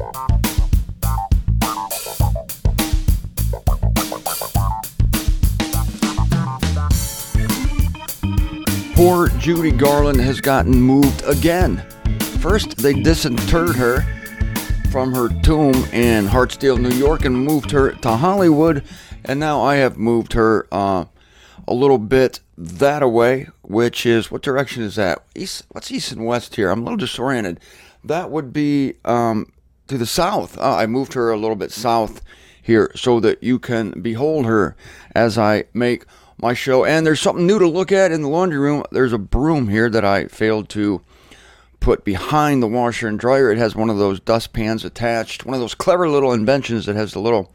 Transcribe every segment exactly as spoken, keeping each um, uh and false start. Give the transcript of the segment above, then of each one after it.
Poor Judy Garland has gotten moved again. First, they disinterred her from her tomb in Hartsdale, New York, and moved her to Hollywood. And now I have moved her uh, a little bit that away, which is, what direction is that? East, what's east and west here? I'm a little disoriented. That would be um, to the south. Uh, I moved her a little bit south here so that you can behold her as I make my show. And there's something new to look at in the laundry room. There's a broom here that I failed to put behind the washer and dryer. It has one of those dustpans attached, one of those clever little inventions that has the little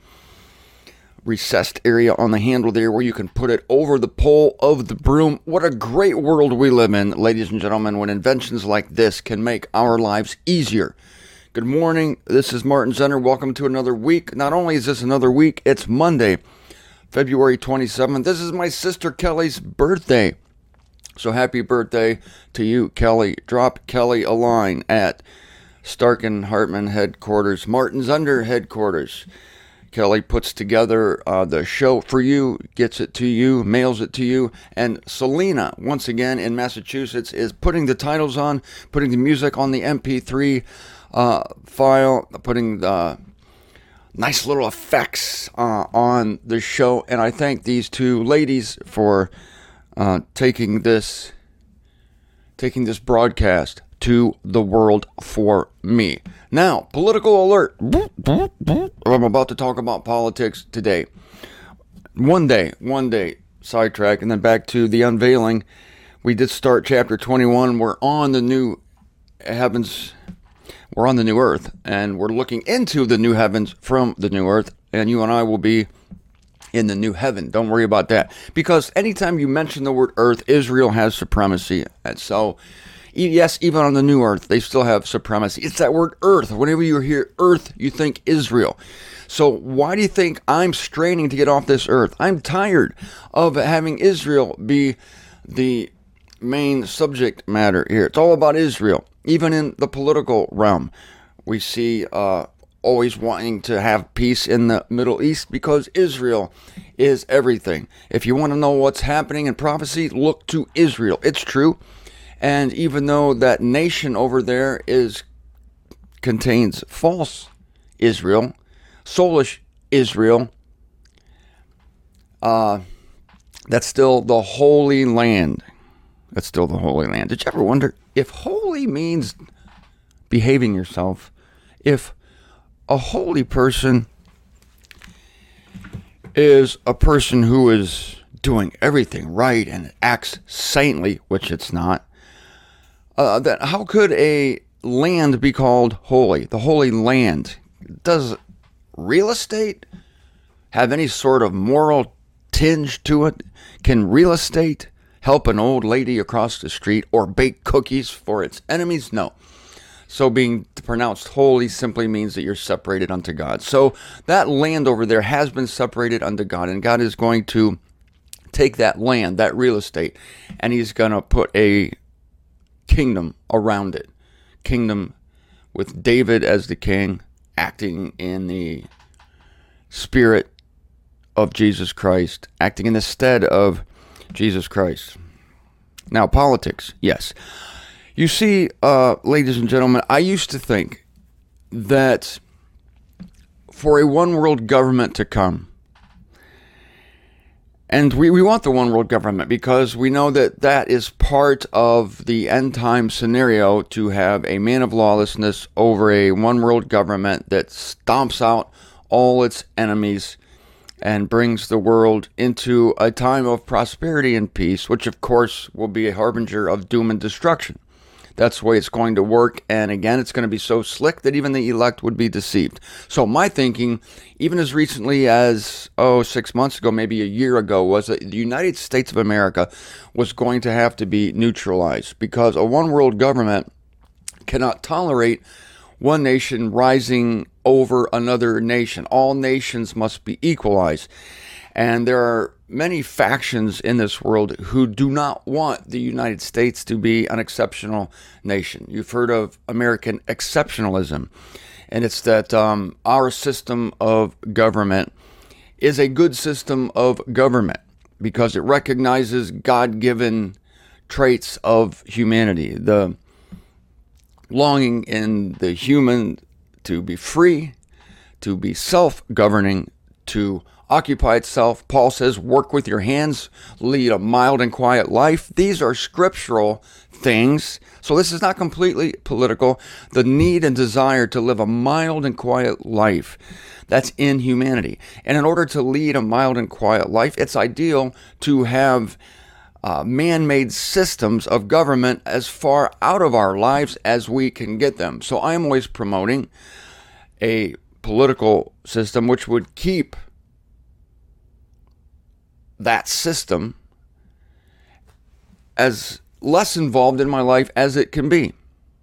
recessed area on the handle there where you can put it over the pole of the broom. What a great world we live in, ladies and gentlemen, when inventions like this can make our lives easier. Good morning. This is Martin Zenner. Welcome to another week. Not only is this another week, it's Monday, February twenty-seventh. This is my sister Kelly's birthday. So happy birthday to you, Kelly. Drop Kelly a line at Stark and Hartman headquarters, Martin's Under headquarters. Kelly puts together uh, the show for you, gets it to you, mails it to you. And Selena, once again in Massachusetts, is putting the titles on, putting the music on the M P three uh, file, putting the nice little effects uh, on the show. And I thank these two ladies for uh, taking this taking this broadcast to the world for me. Now, political alert. I'm about to talk about politics today. One day, one day, sidetrack, and then back to the unveiling. We did start chapter twenty-one. We're on the new heavens. We're on the new earth, and we're looking into the new heavens from the new earth, and you and I will be in the new heaven. Don't worry about that. Because anytime you mention the word earth, Israel has supremacy. And so, yes, even on the new earth, they still have supremacy. It's that word earth. Whenever you hear earth, you think Israel. So why do you think I'm straining to get off this earth? I'm tired of having Israel be the main subject matter here. It's all about Israel. Even in the political realm, we see uh, always wanting to have peace in the Middle East because Israel is everything. If you want to know what's happening in prophecy, look to Israel. It's true. And even though that nation over there is contains false Israel, soulish Israel, uh, that's still the Holy Land. That's still the Holy Land. Did you ever wonder if holy means behaving yourself? If a holy person is a person who is doing everything right and acts saintly, which it's not, Uh, that how could a land be called holy? The Holy Land. Does real estate have any sort of moral tinge to it? Can real estate help an old lady across the street or bake cookies for its enemies? No. So being pronounced holy simply means that you're separated unto God. So that land over there has been separated unto God, and God is going to take that land, that real estate, and he's going to put a kingdom around it. Kingdom with David as the king, acting in the spirit of Jesus Christ, acting in the stead of Jesus Christ. Now, politics, yes. You see, uh, ladies and gentlemen, I used to think that for a one world government to come, and we, we want the one world government because we know that that is part of the end time scenario, to have a man of lawlessness over a one world government that stomps out all its enemies and brings the world into a time of prosperity and peace, which of course will be a harbinger of doom and destruction. That's the way it's going to work. And again, it's going to be so slick that even the elect would be deceived. So my thinking, even as recently as, oh, six months ago, maybe a year ago, was that the United States of America was going to have to be neutralized, because a one world government cannot tolerate one nation rising over another nation. All nations must be equalized. And there are many factions in this world who do not want the United States to be an exceptional nation. You've heard of American exceptionalism. And it's that um, our system of government is a good system of government because it recognizes God-given traits of humanity, the longing in the human to be free, to be self-governing, to occupy itself. Paul says, work with your hands, lead a mild and quiet life. These are scriptural things. So this is not completely political. The need and desire to live a mild and quiet life, that's in humanity. And in order to lead a mild and quiet life, it's ideal to have uh, man-made systems of government as far out of our lives as we can get them. So I'm always promoting a political system which would keep that system as less involved in my life as it can be.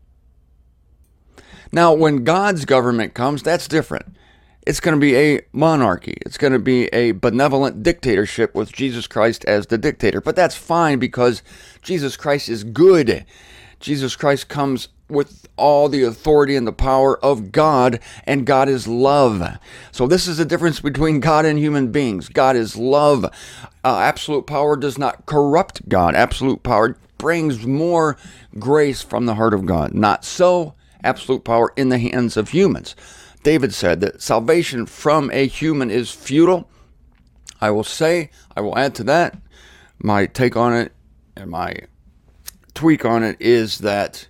Now, when God's government comes, that's different. It's going to be a monarchy. It's going to be a benevolent dictatorship with Jesus Christ as the dictator. But that's fine because Jesus Christ is good. Jesus Christ comes with all the authority and the power of God, and God is love. So this is the difference between God and human beings. God is love. Uh, absolute power does not corrupt God. Absolute power brings more grace from the heart of God. Not so. Absolute power in the hands of humans. David said that salvation from a human is futile. I will say, I will add to that, my take on it and my tweak on it is that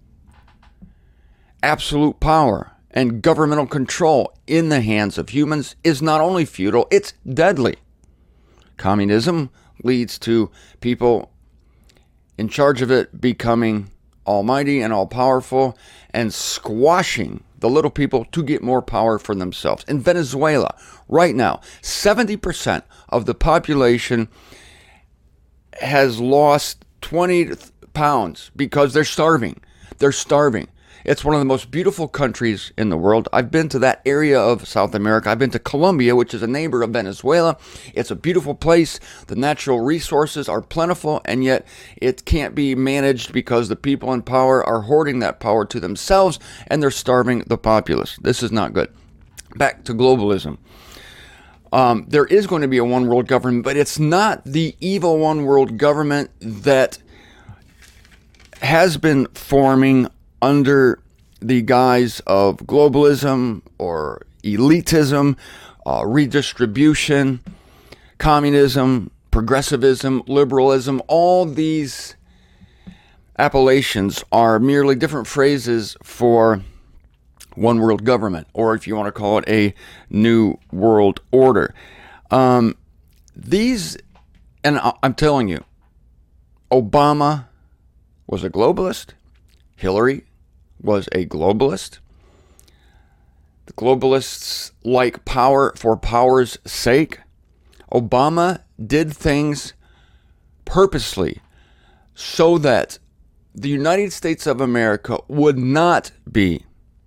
absolute power and governmental control in the hands of humans is not only futile, it's deadly. Communism leads to people in charge of it becoming almighty and all-powerful and squashing the little people to get more power for themselves. In Venezuela, right now, seventy percent of the population has lost twenty pounds because they're starving. They're starving. It's one of the most beautiful countries in the world. I've been to that area of South America. I've been to Colombia, which is a neighbor of Venezuela. It's a beautiful place. The natural resources are plentiful, and yet it can't be managed because the people in power are hoarding that power to themselves, and they're starving the populace. This is not good. Back to globalism. Um, there is going to be a one world government, but it's not the evil one world government that has been forming under the guise of globalism or elitism, uh, redistribution, communism, progressivism, liberalism. All these appellations are merely different phrases for one world government, or if you want to call it a new world order. Um, these, and I'm telling you, Obama was a globalist. Hillary was a globalist. The globalists like power for power's sake. Obama did things purposely so that the United States of America would not be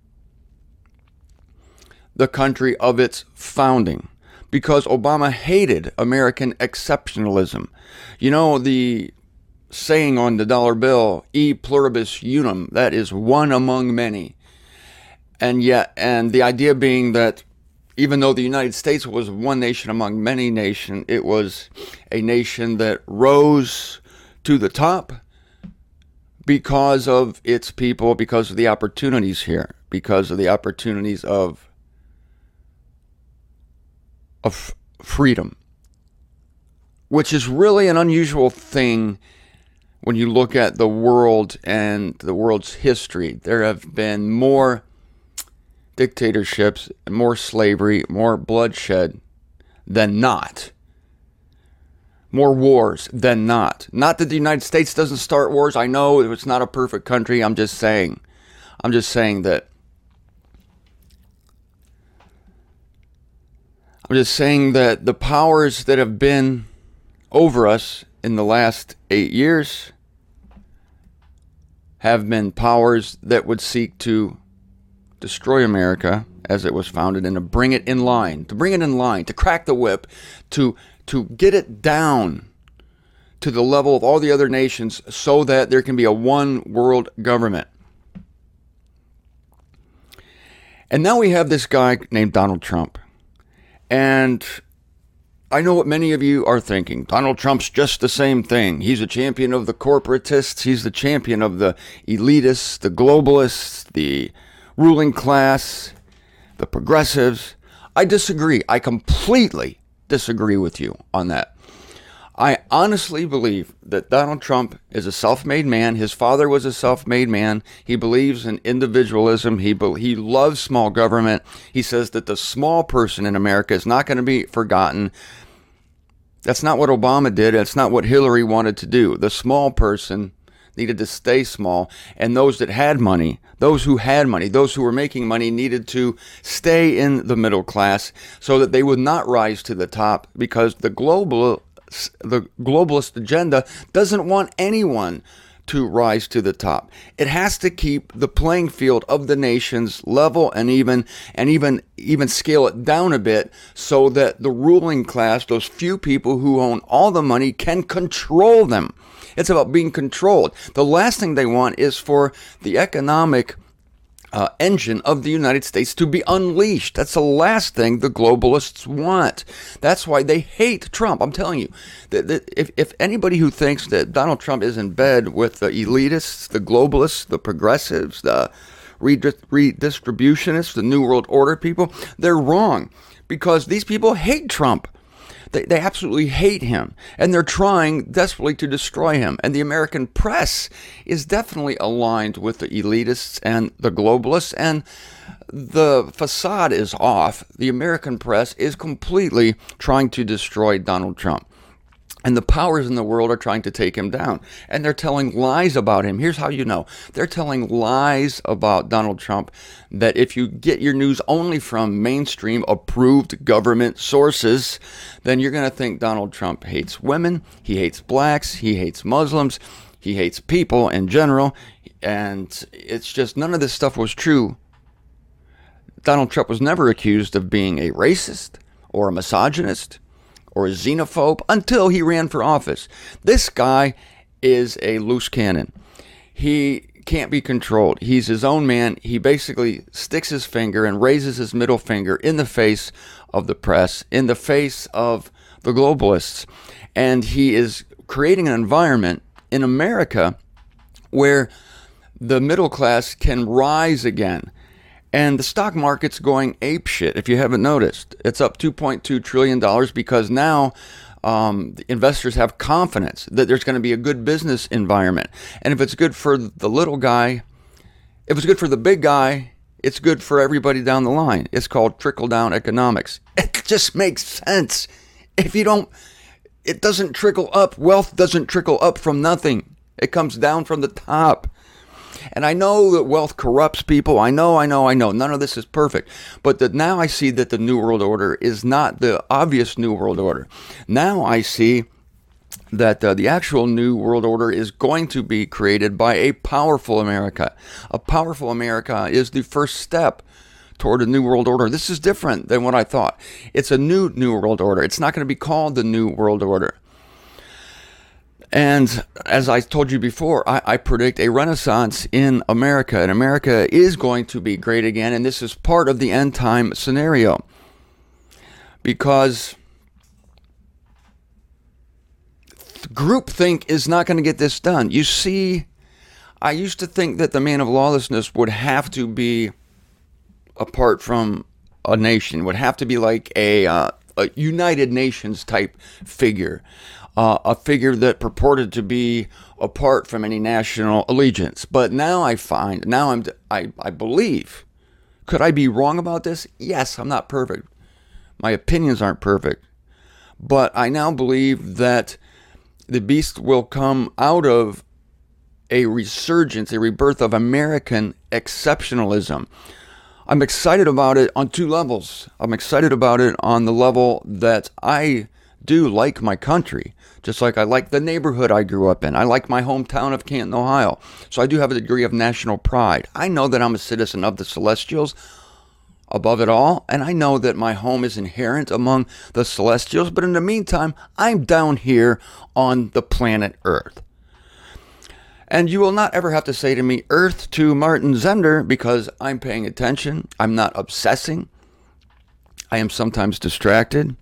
the country of its founding, because Obama hated American exceptionalism. You know, the saying on the dollar bill, e pluribus unum, that is one among many. And yet, and the idea being that even though the United States was one nation among many nations, it was a nation that rose to the top because of its people, because of the opportunities here, because of the opportunities of of freedom, which is really an unusual thing when you look at the world and the world's history. There have been more dictatorships, more slavery, more bloodshed than not. More wars than not. Not that the United States doesn't start wars. I know it's not a perfect country. I'm just saying. I'm just saying that I'm just saying that the powers that have been over us in the last eight years have been powers that would seek to destroy America as it was founded and to bring it in line, to bring it in line, to crack the whip, to, to get it down to the level of all the other nations so that there can be a one world government. And now we have this guy named Donald Trump. And I know what many of you are thinking. Donald Trump's just the same thing. He's a champion of the corporatists. He's the champion of the elitists, the globalists, the ruling class, the progressives. I disagree. I completely disagree with you on that. I honestly believe that Donald Trump is a self-made man. His father was a self-made man. He believes in individualism. He be- he loves small government. He says that the small person in America is not going to be forgotten. That's not what Obama did. That's not what Hillary wanted to do. The small person needed to stay small, and those that had money, those who had money, those who were making money needed to stay in the middle class so that they would not rise to the top, because the global the globalist agenda doesn't want anyone to rise to the top. It has to keep the playing field of the nations level and even, and even even scale it down a bit so that the ruling class, those few people who own all the money, can control them. It's about being controlled. The last thing they want is for the economic Uh, engine of the United States to be unleashed. That's the last thing the globalists want. That's why they hate Trump. I'm telling you, that, that if, if anybody who thinks that Donald Trump is in bed with the elitists, the globalists, the progressives, the redistributionists, the New World Order people, they're wrong, because these people hate Trump. They, they absolutely hate him, and they're trying desperately to destroy him. And the American press is definitely aligned with the elitists and the globalists, and the facade is off. The American press is completely trying to destroy Donald Trump. And the powers in the world are trying to take him down. And they're telling lies about him. Here's how you know. They're telling lies about Donald Trump that if you get your news only from mainstream approved government sources, then you're going to think Donald Trump hates women, he hates blacks, he hates Muslims, he hates people in general. And it's just, none of this stuff was true. Donald Trump was never accused of being a racist or a misogynist or a xenophobe until he ran for office. This guy is a loose cannon. He can't be controlled. He's his own man. He basically sticks his finger and raises his middle finger in the face of the press, in the face of the globalists. And he is creating an environment in America where the middle class can rise again. And the stock market's going apeshit, if you haven't noticed. It's up two point two trillion dollars because now um, the investors have confidence that there's going to be a good business environment. And if it's good for the little guy, if it's good for the big guy, it's good for everybody down the line. It's called trickle-down economics. It just makes sense. If you don't, it doesn't trickle up. Wealth doesn't trickle up from nothing. It comes down from the top. And I know that wealth corrupts people. I know, I know, I know. None of this is perfect. But that now I see that the New World Order is not the obvious New World Order. Now I see that uh, the actual New World Order is going to be created by a powerful America. A powerful America is the first step toward a New World Order. This is different than what I thought. It's a new New World Order. It's not going to be called the New World Order. And as I told you before, I, I predict a renaissance in America, and America is going to be great again, and this is part of the end time scenario. Because groupthink is not going to get this done. You see, I used to think that the man of lawlessness would have to be apart from a nation, would have to be like a, uh, a United Nations type figure. Uh, a figure that purported to be apart from any national allegiance. But now I find, now I'm, I, I believe, could I be wrong about this? Yes, I'm not perfect. My opinions aren't perfect. But I now believe that the beast will come out of a resurgence, a rebirth of American exceptionalism. I'm excited about it on two levels. I'm excited about it on the level that I do like my country, just like I like the neighborhood I grew up in. I like my hometown of Canton, Ohio. So I do have a degree of national pride. I know that I'm a citizen of the Celestials above it all, and I know that my home is inherent among the Celestials, but in the meantime, I'm down here on the planet Earth. And you will not ever have to say to me, Earth to Martin Zender, because I'm paying attention. I'm not obsessing. I am sometimes distracted.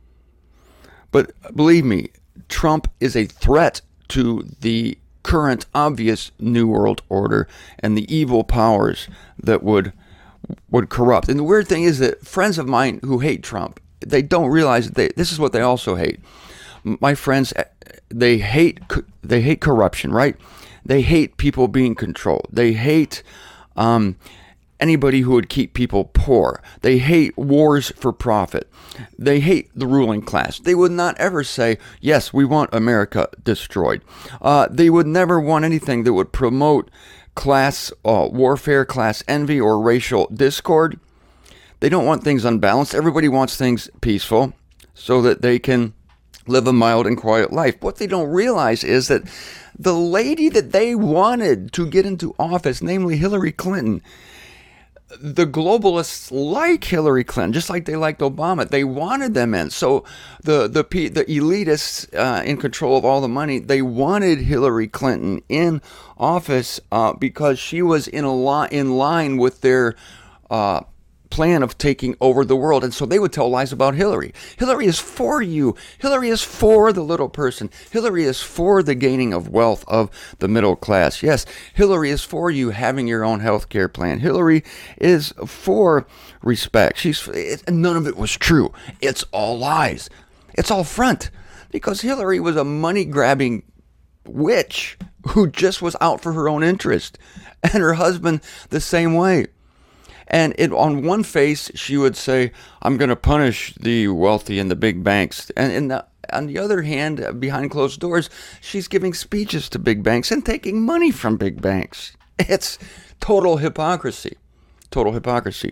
But believe me, Trump is a threat to the current obvious New World Order and the evil powers that would would corrupt. And the weird thing is that friends of mine who hate Trump, they don't realize that they, this is what they also hate. My friends, they hate they hate corruption, right? They hate people being controlled. They hate um, anybody who would keep people poor. They hate wars for profit. They hate the ruling class. They would not ever say, yes, we want America destroyed. Uh, they would never want anything that would promote class uh, warfare, class envy, or racial discord. They don't want things unbalanced. Everybody wants things peaceful so that they can live a mild and quiet life. What they don't realize is that the lady that they wanted to get into office, namely Hillary Clinton, the globalists like Hillary Clinton, just like they liked Obama. They wanted them in. So the the the elitists uh, in control of all the money, they wanted Hillary Clinton in office uh, because she was in a li- in line with their uh, plan of taking over the world. And so they would tell lies about Hillary. Hillary is for you. Hillary is for the little person. Hillary is for the gaining of wealth of the middle class. Yes, Hillary is for you having your own health care plan. Hillary is for respect. She's it, none of it was true. It's all lies. It's all front. Because Hillary was a money-grabbing witch who just was out for her own interest. And her husband the same way. And it, on one face, she would say, I'm going to punish the wealthy and the big banks. And in the, on the other hand, behind closed doors, she's giving speeches to big banks and taking money from big banks. It's total hypocrisy. Total hypocrisy.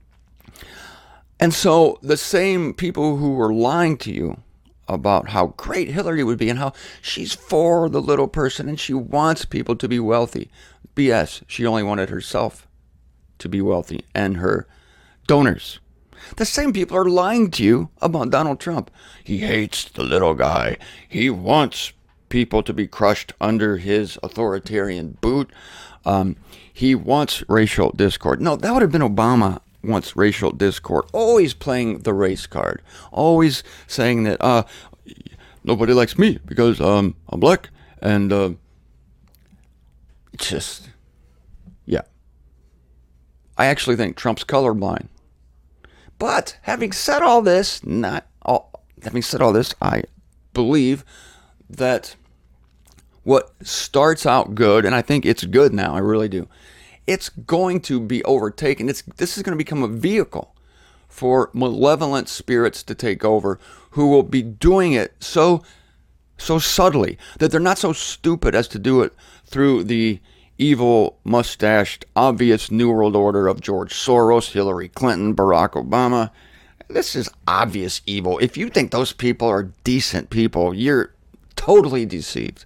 And so the same people who were lying to you about how great Hillary would be and how she's for the little person and she wants people to be wealthy. B S. She only wanted herself to be wealthy and her donors. The same people are lying to you about Donald Trump. He hates the little guy. He wants people to be crushed under his authoritarian boot. Um, he wants racial discord. No, that would have been Obama wants racial discord. Always playing the race card. Always saying that uh, nobody likes me because um, I'm black. And uh, it's just, yeah. I actually think Trump's colorblind. But having said all this, not all, having said all this, I believe that what starts out good, and I think it's good now, I really do, it's going to be overtaken. It's this is going to become a vehicle for malevolent spirits to take over, who will be doing it so so subtly that they're not so stupid as to do it through the evil, mustached, obvious New World Order of George Soros, Hillary Clinton, Barack Obama. This is obvious evil. If you think those people are decent people, you're totally deceived.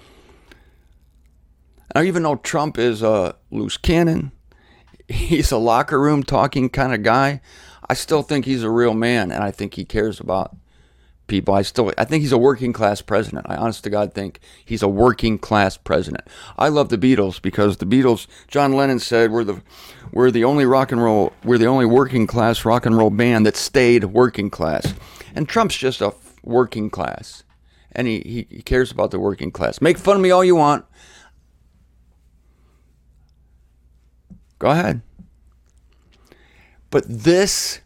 Now, even though Trump is a loose cannon, he's a locker room talking kind of guy, I still think he's a real man, and I think he cares about people. I still, I think he's a working class president. I honest to God think he's a working class president. I love the Beatles because the Beatles, John Lennon said, we're the, we're the only rock and roll, we're the only working class rock and roll band that stayed working class. And Trump's just a working class. And he, he, he cares about the working class. Make fun of me all you want. Go ahead. But this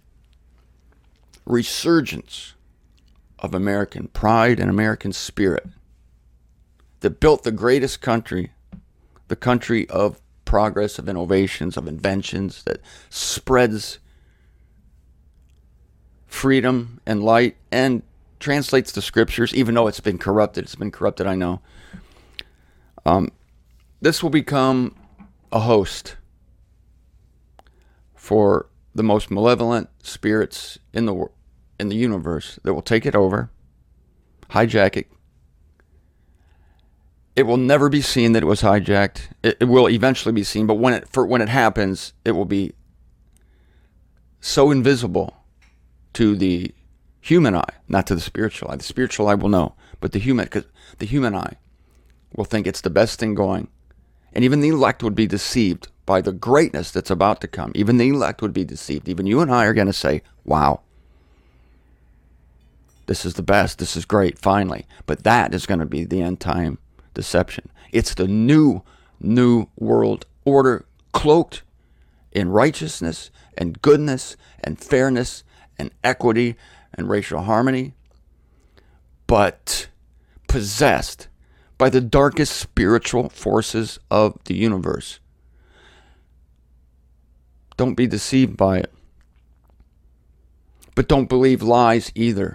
resurgence of American pride and American spirit that built the greatest country, the country of progress, of innovations, of inventions, that spreads freedom and light and translates the scriptures, even though it's been corrupted. It's been corrupted, I know. Um, this will become a host for the most malevolent spirits in the world, in the universe, that will take it over, hijack it. It will never be seen that it was hijacked. It, it will eventually be seen, but when it for when it happens, it will be so invisible to the human eye, not to the spiritual eye. The spiritual eye will know, but the human, because the human eye will think it's the best thing going, And even the elect would be deceived by the greatness that's about to come. Even the elect would be deceived. Even you and I are going to say, wow, this is the best. This is great, finally. But that is going to be the end time deception. It's the new, new world order cloaked in righteousness and goodness and fairness and equity and racial harmony, but possessed by the darkest spiritual forces of the universe. Don't be deceived by it. But don't believe lies either.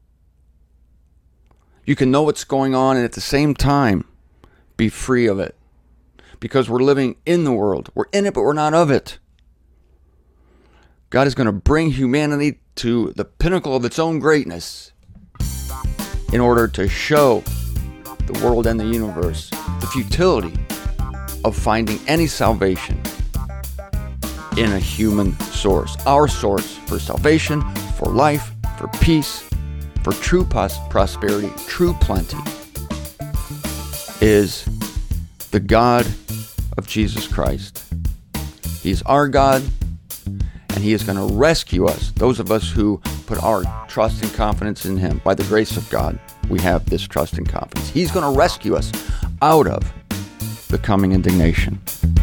You can know what's going on and at the same time be free of it. Because we're living in the world. We're in it, but we're not of it. God is going to bring humanity to the pinnacle of its own greatness in order to show the world and the universe the futility of finding any salvation in a human source. Our source for salvation, for life, for peace, for true pos- prosperity, true plenty, is the God of Jesus Christ. He's our God, and He is going to rescue us, those of us who put our trust and confidence in Him. By the grace of God, we have this trust and confidence. He's going to rescue us out of the coming indignation.